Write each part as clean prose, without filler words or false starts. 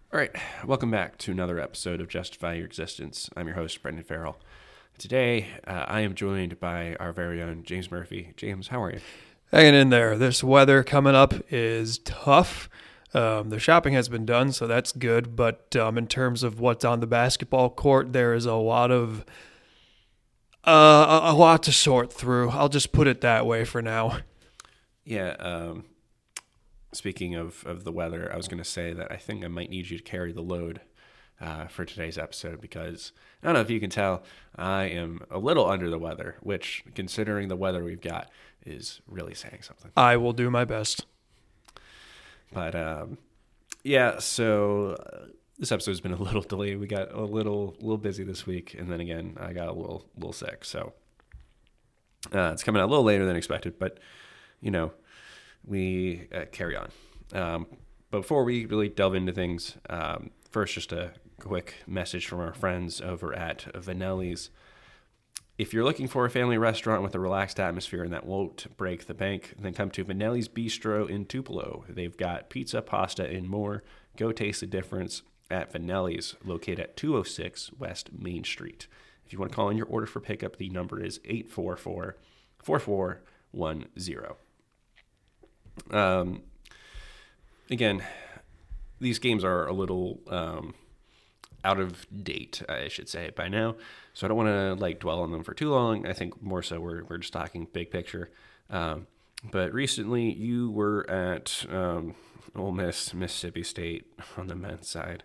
All right, welcome back to another episode of Justify Your Existence. I'm your host, Brendan Farrell. Today, I am joined by our very own James Murphy. James, how are you? Hanging in there. This weather coming up is tough. The shopping has been done, so that's good. But in terms of what's on the basketball court, there is a lot to sort through. I'll just put it that way for now. Yeah, speaking of the weather, I was going to say that I think I might need you to carry the load for today's episode because I don't know if you can tell, I am a little under the weather, which, considering the weather we've got, is really saying something. I will do my best. But so this episode's been a little delayed. We got a little busy this week, and then again, I got a little sick, so it's coming out a little later than expected. But we carry on. But before we really delve into things, first, just a quick message from our friends over at Vanelli's. If you're looking for a family restaurant with a relaxed atmosphere and that won't break the bank, then come to Vanelli's Bistro in Tupelo. They've got pizza, pasta, and more. Go taste the difference at Vanelli's, located at 206 West Main Street. If you want to call in your order for pickup, the number is 844-4410. Again, these games are a little out of date, I should say, by now. So I don't want to dwell on them for too long. I think more so we're just talking big picture. But recently you were at Ole Miss, Mississippi State on the men's side,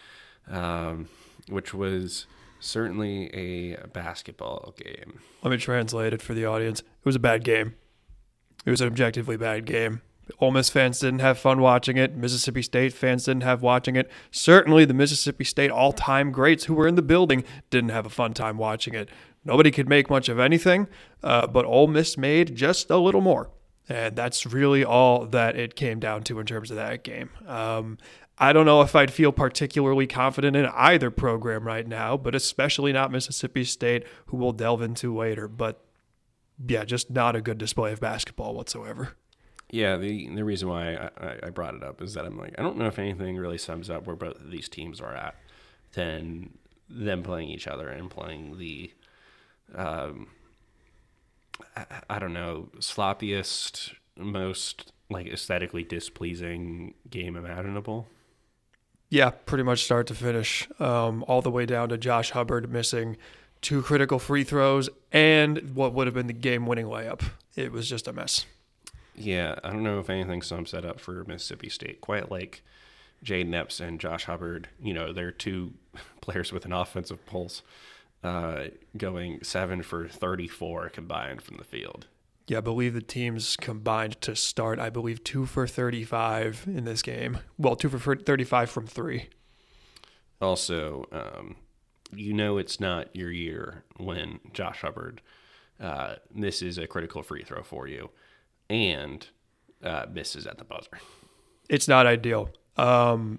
which was certainly a basketball game. Let me translate it for the audience. It was a bad game. It was an objectively bad game. Ole Miss fans didn't have fun watching it. Mississippi State fans didn't have watching it. Certainly the Mississippi State all-time greats who were in the building didn't have a fun time watching it. Nobody could make much of anything, but Ole Miss made just a little more. And that's really all that it came down to in terms of that game. I don't know if I'd feel particularly confident in either program right now, but especially not Mississippi State, who we'll delve into later. But yeah, just not a good display of basketball whatsoever. Yeah, the reason why I brought it up is that I'm I don't know if anything really sums up where both of these teams are at than them playing each other and playing the, I don't know, sloppiest, most aesthetically displeasing game imaginable. Yeah, pretty much start to finish, all the way down to Josh Hubbard missing 2 critical free throws and what would have been the game-winning layup. It was just a mess. Yeah, I don't know if anything sums that up for Mississippi State. Quite like Jaden Epps and Josh Hubbard, they're 2 players with an offensive pulse, going 7 for 34 combined from the field. Yeah, I believe the teams combined to start, 2 for 35 in this game. Well, 2 for 35 from 3. Also, it's not your year when Josh Hubbard misses a critical free throw for you and misses at the buzzer. It's not ideal. And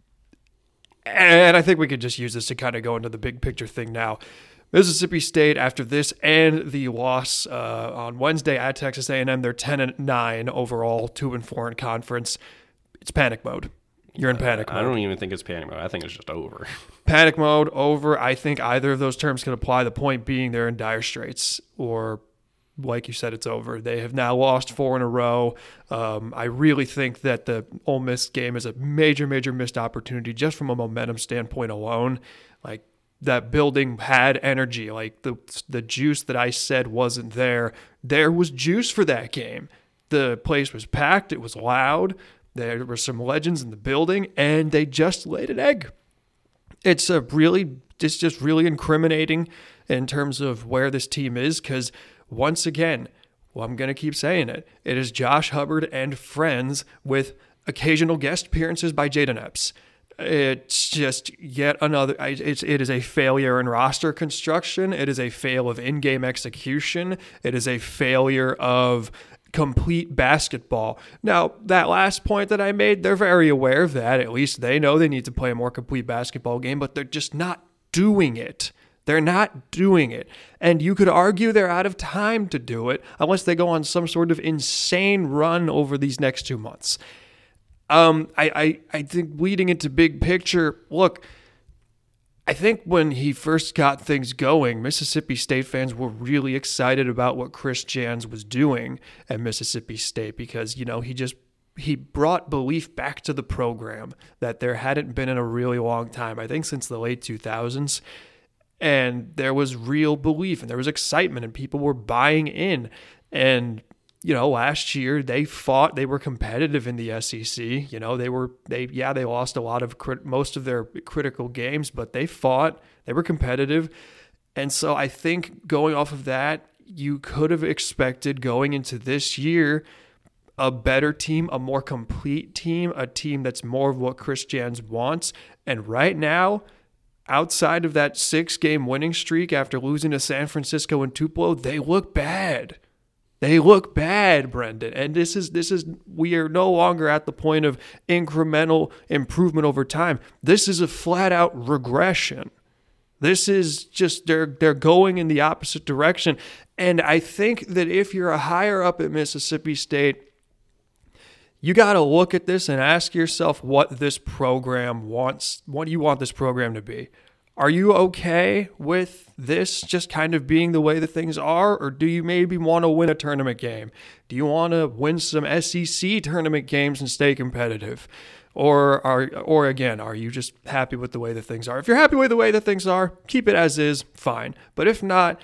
I think we could just use this to kind of go into the big picture thing now. Mississippi State, after this and the loss on Wednesday at Texas A&M, they're 10-9 overall, 2-4 in conference. It's panic mode. You're in panic mode. I don't even think it's panic mode. I think it's just over. Panic mode, over. I think either of those terms can apply. The point being they're in dire straits, or like you said, it's over. They have now lost 4 in a row. I really think that the Ole Miss game is a major, major missed opportunity just from a momentum standpoint alone. That building had energy. The juice that I said wasn't there. There was juice for that game. The place was packed. It was loud. There were some legends in the building, and they just laid an egg. It's just really incriminating in terms of where this team is, because once again, I'm going to keep saying it, it is Josh Hubbard and friends with occasional guest appearances by Jaden Epps. It's just yet another, it is a failure in roster construction. It is a fail of in-game execution. It is a failure of complete basketball. Now, that last point that I made, they're very aware of that. At least they know they need to play a more complete basketball game, but they're just not doing it. They're not doing it. And you could argue they're out of time to do it unless they go on some sort of insane run over these next 2 months. I think leading into big picture, look, I think when he first got things going, Mississippi State fans were really excited about what Chris Jans was doing at Mississippi State because, he brought belief back to the program that there hadn't been in a really long time, I think since the late 2000s. And there was real belief and there was excitement and people were buying in. And, last year they were competitive in the SEC. They lost a lot of most of their critical games, but they fought, they were competitive. And so I think going off of that, you could have expected going into this year a better team, a more complete team, a team that's more of what Chris Jans wants. And right now, outside of that 6-game winning streak after losing to San Francisco and Tupelo, they look bad. They look bad, Brendan. And we are no longer at the point of incremental improvement over time. This is a flat out regression. This is just, they're going in the opposite direction. And I think that if you're a higher up at Mississippi State, you got to look at this and ask yourself what this program wants. What do you want this program to be? Are you okay with this just kind of being the way that things are? Or do you maybe want to win a tournament game? Do you want to win some SEC tournament games and stay competitive? Or again, are you just happy with the way that things are? If you're happy with the way that things are, keep it as is, fine. But if not,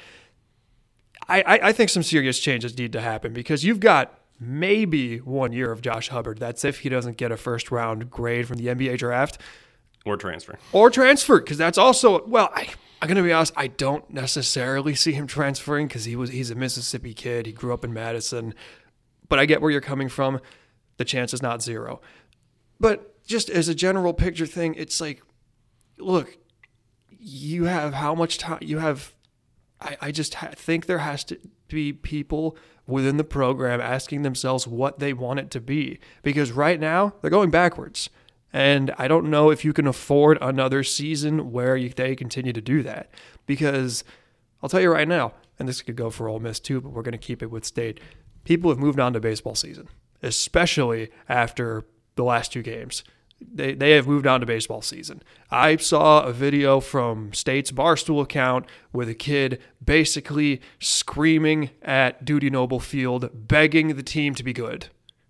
I think some serious changes need to happen because you've got maybe 1 year of Josh Hubbard. That's if he doesn't get a first-round grade from the NBA draft. Or transfer, because that's also, I'm going to be honest, I don't necessarily see him transferring because he's a Mississippi kid. He grew up in Madison. But I get where you're coming from. The chance is not zero. But just as a general picture thing, it's like, look, you have how much time you have. I just think there has to be people within the program asking themselves what they want it to be. Because right now, they're going backwards. And I don't know if you can afford another season where they continue to do that. Because I'll tell you right now, and this could go for Ole Miss too, but we're going to keep it with State. People have moved on to baseball season, especially after the last 2 games. They have moved on to baseball season. I saw a video from State's Barstool account with a kid basically screaming at Dudy Noble Field, begging the team to be good.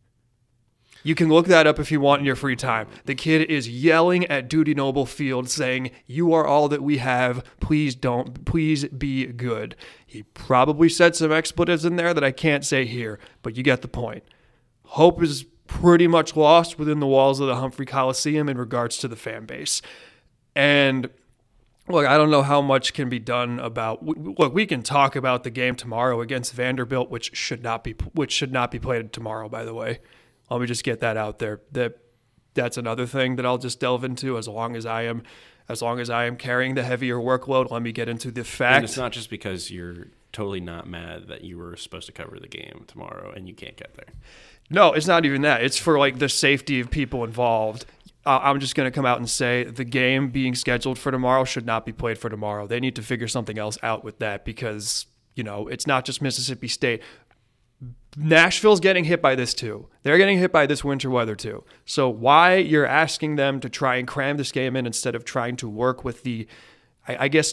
You can look that up if you want in your free time. The kid is yelling at Dudy Noble Field saying, "You are all that we have. Please be good." He probably said some expletives in there that I can't say here, but you get the point. Hope is pretty much lost within the walls of the Humphrey Coliseum in regards to the fan base. And look, I don't know how much can be done about. Look, we can talk about the game tomorrow against Vanderbilt, which should not be played tomorrow. By the way, let me just get that out there. That's another thing that I'll just delve into as long as I am carrying the heavier workload. Let me get into the fact. And it's not just because you're totally not mad that you were supposed to cover the game tomorrow and you can't get there. No, it's not even that. It's for the safety of people involved. I'm just going to come out and say the game being scheduled for tomorrow should not be played for tomorrow. They need to figure something else out with that because, it's not just Mississippi State. Nashville's getting hit by this too. They're getting hit by this winter weather too. So why you're asking them to try and cram this game in instead of trying to work with the, I guess,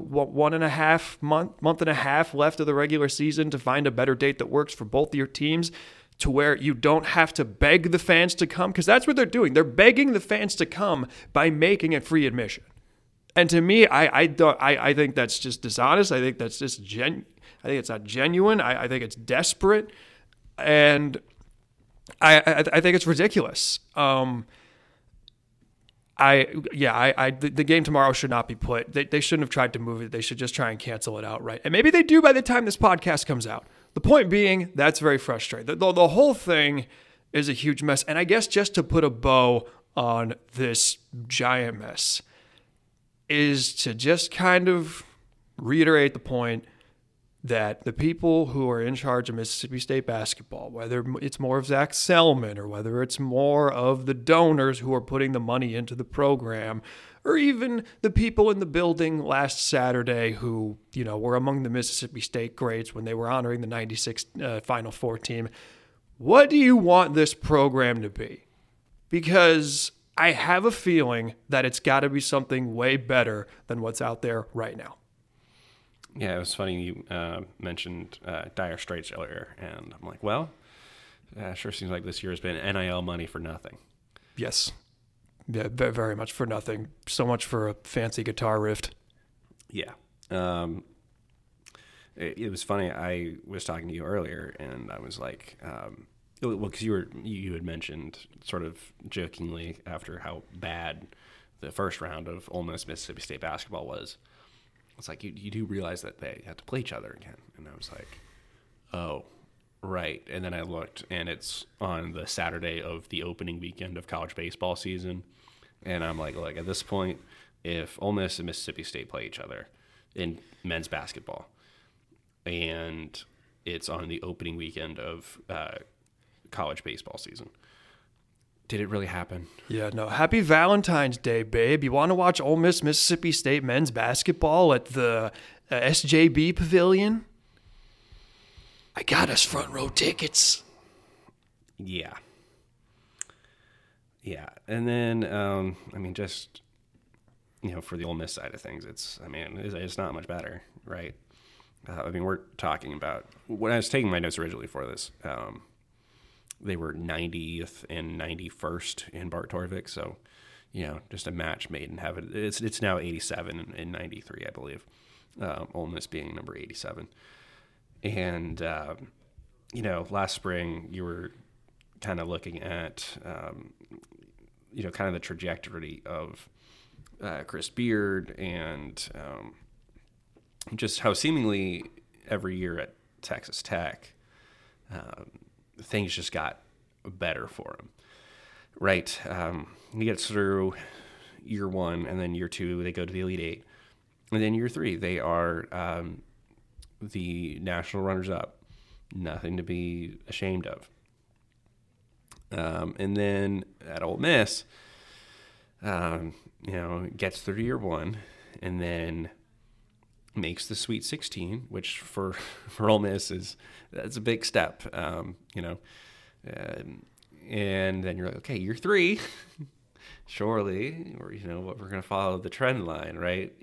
1.5 month and a half left of the regular season to find a better date that works for both of your teams, to where you don't have to beg the fans to come, because that's what they're doing. They're begging the fans to come by making it free admission. And to me, I think that's just dishonest. I think that's just I think it's not genuine. I think it's desperate, and I think it's ridiculous. The game tomorrow should not be put. They shouldn't have tried to move it. They should just try and cancel it outright. And maybe they do by the time this podcast comes out. The point being, that's very frustrating. The whole thing is a huge mess. And I guess just to put a bow on this giant mess is to just kind of reiterate the point that the people who are in charge of Mississippi State basketball, whether it's more of Zach Selman or whether it's more of the donors who are putting the money into the program, or even the people in the building last Saturday who, were among the Mississippi State greats when they were honoring the 96 Final Four team, what do you want this program to be? because I have a feeling that it's got to be something way better than what's out there right now. Yeah, it was funny you mentioned dire straits earlier, and I'm like, well, sure seems like this year has been NIL money for nothing. Yes. Yeah, very much for nothing. So much for a fancy guitar riff. Yeah. It was funny. I was talking to you earlier, and I was like, well, because you had mentioned sort of jokingly after how bad the first round of Ole Miss Mississippi State basketball was. It's like you do realize that they had to play each other again, and I was like, oh, right. And then I looked, and it's on the Saturday of the opening weekend of college baseball season, and I'm like, look, at this point, if Ole Miss and Mississippi State play each other in men's basketball, and it's on the opening weekend of college baseball season. Did it really happen? Yeah, no. Happy Valentine's Day, babe. You want to watch Ole Miss Mississippi State men's basketball at the SJB Pavilion? I got us front row tickets. Yeah. Yeah. And then, I mean, just, for the Ole Miss side of things, it's not much better, right? I mean, we're talking about, when I was taking my notes originally for this, they were 90th and 91st in Bart Torvik. So, just a match made in heaven. It's now 87 and 93, I believe. Ole Miss being number 87. And, last spring you were kind of looking at, kind of the trajectory of Chris Beard and just how seemingly every year at Texas Tech, things just got better for him, right? He gets through year one, and then year two, they go to the Elite Eight. And then year three, they are the national runners-up. Nothing to be ashamed of. And then at Ole Miss, gets through year one, and then makes the Sweet 16, which for Ole Miss that's a big step, and then you're like, okay, year three, surely, or we're going to follow the trend line, right?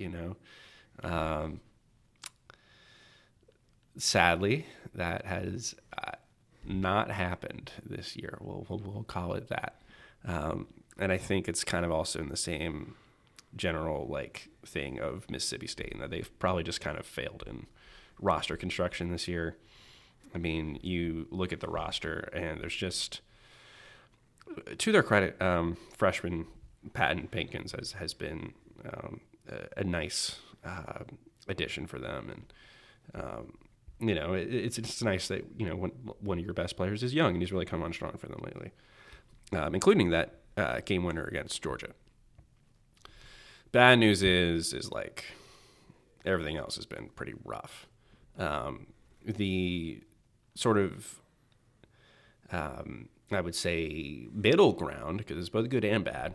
Sadly, that has not happened this year. We'll call it that, and I think it's kind of also in the same general thing of Mississippi State, and that they've probably just kind of failed in roster construction this year. I mean, you look at the roster, and there's just, to their credit, freshman Patton Pinkins has been a nice addition for them, and it's nice that when one of your best players is young, and he's really come on strong for them lately, including that game winner against Georgia. Bad news is everything else has been pretty rough. The sort of, I would say, middle ground, because it's both good and bad,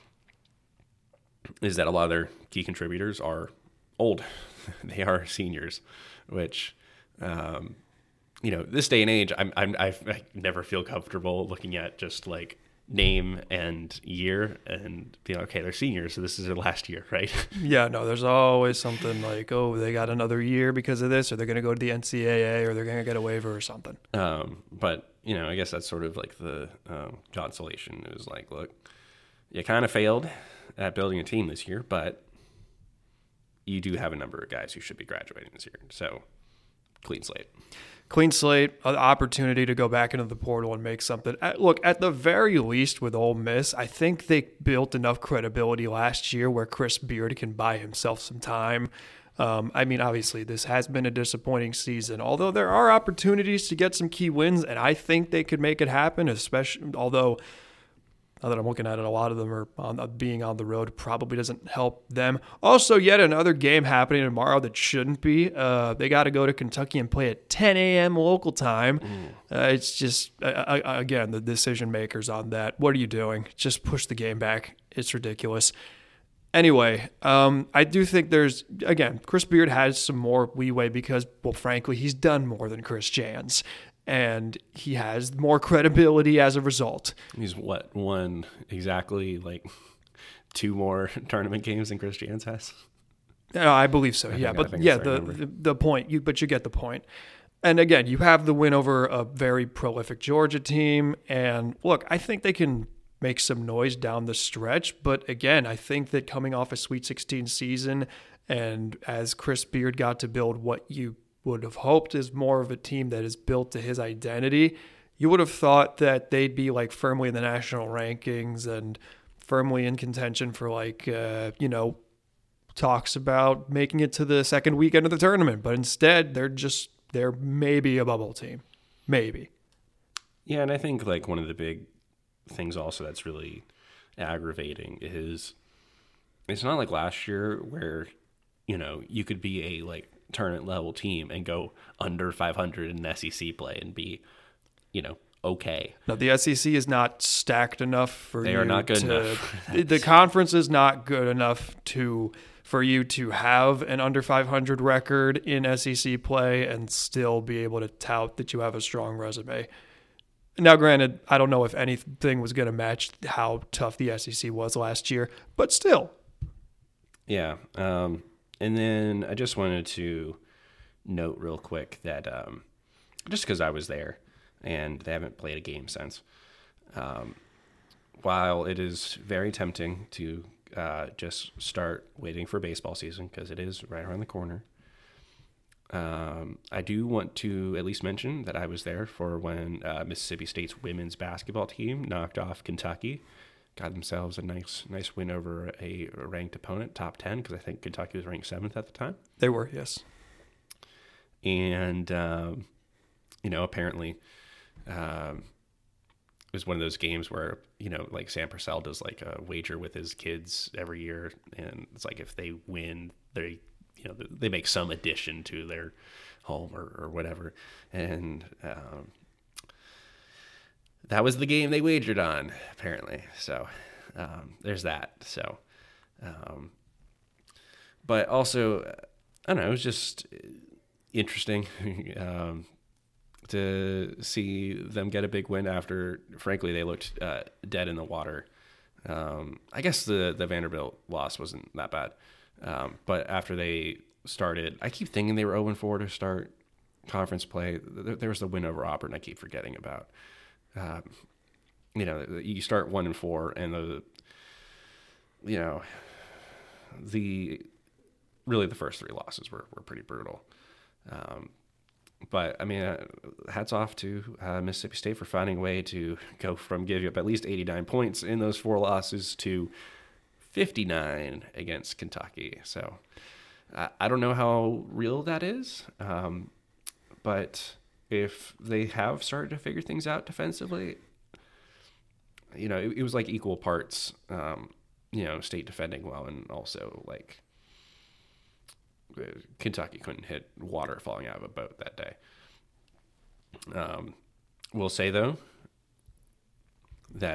is that a lot of their key contributors are old. They are seniors, which, this day and age, I never feel comfortable looking at just name and year and being okay, they're seniors, so this is their last year, right? Yeah, no, there's always something they got another year because of this, or they're going to go to the NCAA, or they're going to get a waiver or something. But, I guess that's sort of the consolation. It was look, you kind of failed at building a team this year, but you do have a number of guys who should be graduating this year. So, clean slate. Clean slate, an opportunity to go back into the portal and make something. Look, at the very least with Ole Miss, I think they built enough credibility last year where Chris Beard can buy himself some time. Obviously, this has been a disappointing season, although there are opportunities to get some key wins, and I think they could make it happen, especially, although now that I'm looking at it, a lot of them are being on the road probably doesn't help them. Also, yet another game happening tomorrow that shouldn't be. They got to go to Kentucky and play at 10 a.m. local time. It's just, again, the decision makers on that. What are you doing? Just push the game back. It's ridiculous. Anyway, I do think Chris Beard has some more leeway because, well, frankly, he's done more than Chris Jans. and he has more credibility as a result. He's won exactly like 2 more tournament games than Chris Jans has? I believe so. I But think yeah, that's the right the point. But you get the point. And again, you have the win over a very prolific Georgia team. And look, I think they can make some noise down the stretch. But again, I think that coming off a Sweet 16 season, and as Chris Beard got to build what you would have hoped is more of a team that is built to his identity, you would have thought that they'd be like firmly in the national rankings and firmly in contention for talks about making it to the second weekend of the tournament. But instead, they're maybe a bubble team. Maybe. Yeah, and I think like one of the big things also that's really aggravating is it's not like last year where, you could be a like tournament level team and go under 500 in SEC play and be, okay. No, the SEC is not stacked enough for They you are not good to, enough. The conference is not good enough for you to have an under 500 record in SEC play and still be able to tout that you have a strong resume. Now, granted, I don't know if anything was going to match how tough the SEC was last year, but still. Yeah. And then I just wanted to note real quick that just because I was there and they haven't played a game since, while it is very tempting to just start waiting for baseball season because it is right around the corner, I do want to at least mention that I was there for when Mississippi State's women's basketball team knocked off Kentucky, got themselves a nice win over a ranked opponent, top 10, because I think Kentucky was ranked 7th at the time. They were, yes. And, apparently it was one of those games where, like Sam Purcell does like a wager with his kids every year. And it's like if they win, they make some addition to their home or whatever. And that was the game they wagered on, apparently. So there's that. So, but also, I don't know, it was just interesting to see them get a big win after, frankly, they looked dead in the water. I guess the Vanderbilt loss wasn't that bad. But after they started, I keep thinking they were 0-4 to start conference play. There was the win over Auburn I keep forgetting about. You start 1-4 and the first 3 losses were pretty brutal. But I mean, hats off to Mississippi State for finding a way to go from giving up at least 89 points in those 4 losses to 59 against Kentucky. So I don't know how real that is. But if they have started to figure things out defensively, it was like equal parts, State defending well and also like Kentucky couldn't hit water falling out of a boat that day. We'll say, though, that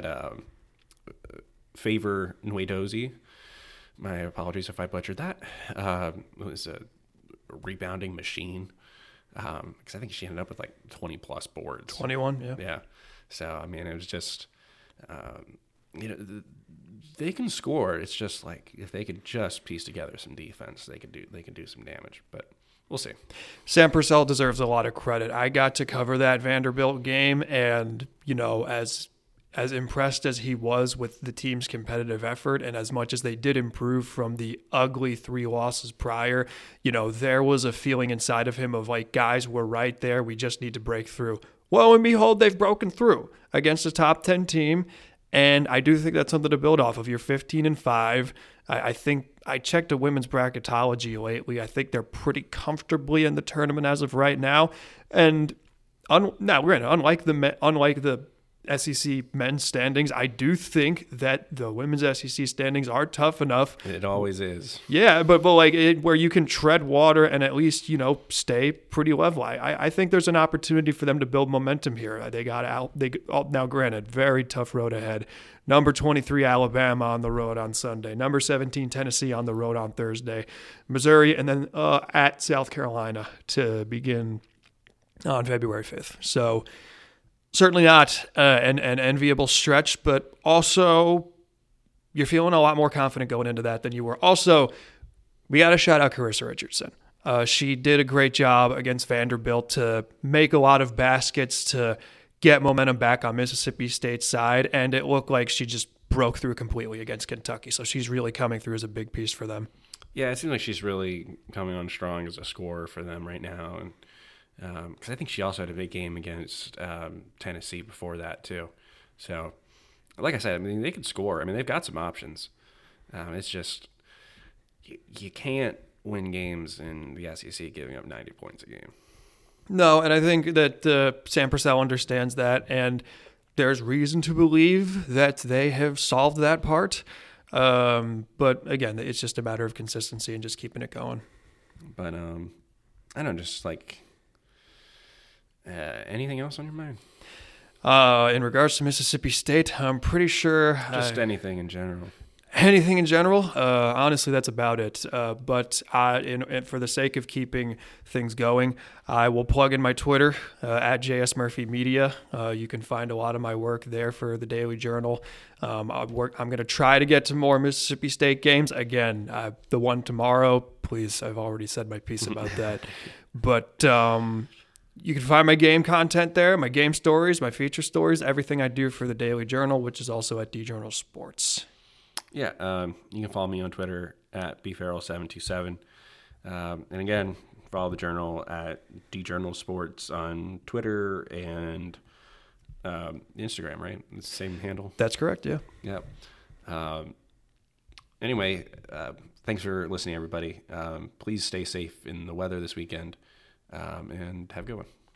Favor Nwedozi, my apologies if I butchered that, was a rebounding machine. Because I think she ended up with like 20-plus boards. 21, yeah. Yeah. So, I mean, it was just, they can score. It's just like if they could just piece together some defense, they could do some damage. But we'll see. Sam Purcell deserves a lot of credit. I got to cover that Vanderbilt game, and as impressed as he was with the team's competitive effort, and as much as they did improve from the ugly 3 losses prior, there was a feeling inside of him of like, guys, we're right there. We just need to break through. Lo and behold, they've broken through against a top 10 team. And I do think that's something to build off of. You're 15-5. I think I checked a women's bracketology lately. I think they're pretty comfortably in the tournament as of right now. And now, granted, unlike the SEC men's standings, I do think that the women's SEC standings are tough enough. It always is. Yeah, but where you can tread water and at least, stay pretty level. I think there's an opportunity for them to build momentum here. They got out. Now, granted, very tough road ahead. Number 23, Alabama on the road on Sunday. Number 17, Tennessee on the road on Thursday. Missouri, and then at South Carolina to begin on February 5th. So certainly not an enviable stretch, but also you're feeling a lot more confident going into that than you were. Also, we got to shout out Carissa Richardson. She did a great job against Vanderbilt to make a lot of baskets to get momentum back on Mississippi State's side, and it looked like she just broke through completely against Kentucky. So she's really coming through as a big piece for them. Yeah, it seems like she's really coming on strong as a scorer for them right now, and because I think she also had a big game against Tennessee before that too. So, like I said, I mean they could score. I mean they've got some options. It's just you can't win games in the SEC giving up 90 points a game. No, and I think that Sam Purcell understands that, and there's reason to believe that they have solved that part. But again, it's just a matter of consistency and just keeping it going. But I don't know, just like anything else on your mind? In regards to Mississippi State, I'm pretty sure Just anything in general. Anything in general, honestly, that's about it. But for the sake of keeping things going, I will plug in my Twitter at JS Murphy Media. You can find a lot of my work there for the Daily Journal. I'm going to try to get to more Mississippi State games. Again, the one tomorrow, please, I've already said my piece about that. But you can find my game content there, my game stories, my feature stories, everything I do for the Daily Journal, which is also at DJournal Sports. Yeah, you can follow me on Twitter at bfarrell727. And again, follow the journal at DJournal Sports on Twitter and Instagram, right? It's the same handle? That's correct, yeah. Yep. Anyway, thanks for listening, everybody. Please stay safe in the weather this weekend, and have a good one.